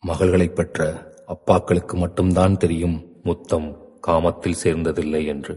மகள்களைப் பெற்ற அப்பாக்களுக்கு மட்டும்தான் தெரியும் முத்தம் காமத்தில் சேர்ந்ததில்லை என்று.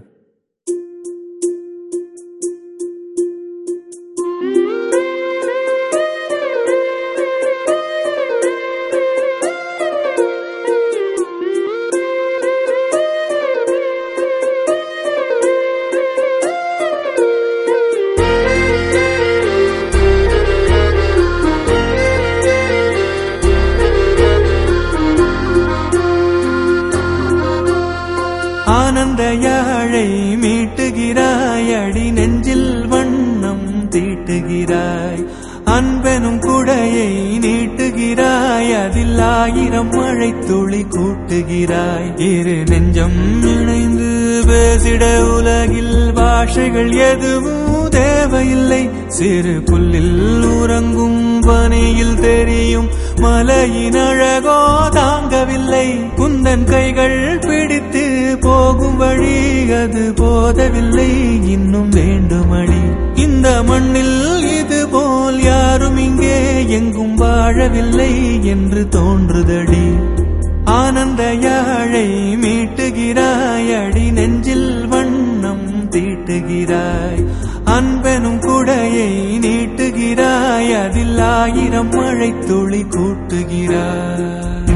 ஆனந்த யாழை மீட்டுகிறாய், அடி நெஞ்சில் வண்ணம் தீட்டுகிறாய். அன்பெனும் குடையை நீட்டுகிறாய், அதில் 1000 மழை துளி கூட்டுகிறாய். இரு நெஞ்சம் இணைந்து பேசிட உலகில் பாஷைகள் எதுவும் தேவையில்லை. சிறு புல்லில் உறங்கும் பனியில் தெரியும் மலையின் அழகோ தாங்கவில்லை. குந்தன் கைகள் பிடித்து போகும் வழி அது போதவில்லை, இன்னும் வேண்டுமடி. இந்த மண்ணில் இது போல் யாரும் இங்கே எங்கும் வாழவில்லை என்று தோன்றுதடி. ஆனந்த யாழை மீட்டுகிறாய், அடி நெஞ்சில் வண்ணம் தீட்டுகிறாய். அன்பெனும் குடையை நீட்டுகிறாய், அதில் 1000 மழை துளி கூட்டுகிறாய்.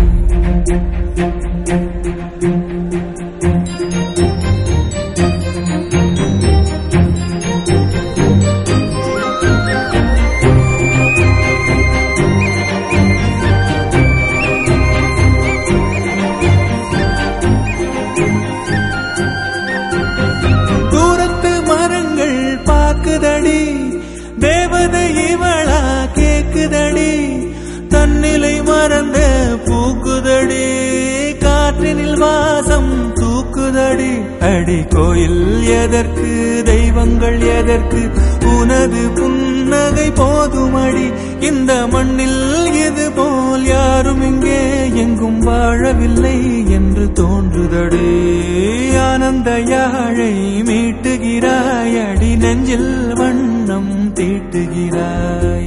தேவதை இவளா கேக்குதடி, தன்னிலை மறந்த பூக்குதடி. காற்றினில் வாசம் தூக்குதடி. அடி கோயில் எதற்கு, தெய்வங்கள் எதற்கு, உனது புன்னகை போதுமடி. இந்த மண்ணில் இது போல் யாரும் இங்கே எங்கும் வாழவில்லை என்று தோன்றுதடி. ஆனந்த யாழை மீட்டுகிறாய், அடி நெஞ்சில் வண்ணம் தீட்டுகிறாய்.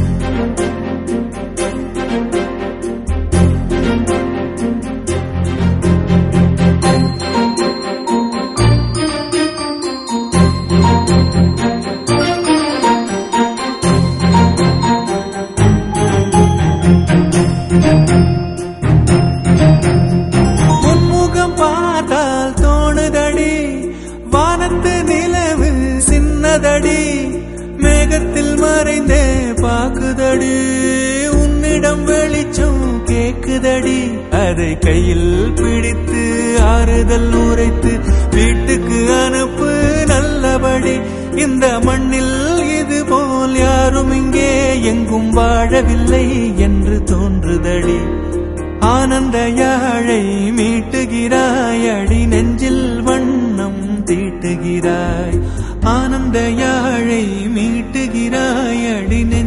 உன்முகம் பார்த்தால் தோணுதடி, வானத்து நிலவு சின்னதடி. மேகத்தில் மறைந்தே பாக்குதடி, உன்னிடம் வெளிச்சம் கேக்குதடி. அதை கையில் பிடித்து ஆறுதல் உரைத்து வீட்டுக்கு அனுப்பு நல்லபடி. இந்த மண்ணில் இது போல் யாரும் இங்கே எங்கும் வாழவில்லை என்று தோன்றுதடி. ஆனந்த யாழை மீட்டுகிறாய், அடி நெஞ்சில் வண்ணம் தீட்டுகிறாய். ஆனந்த யாழை மீட்டுகிறாய், அடி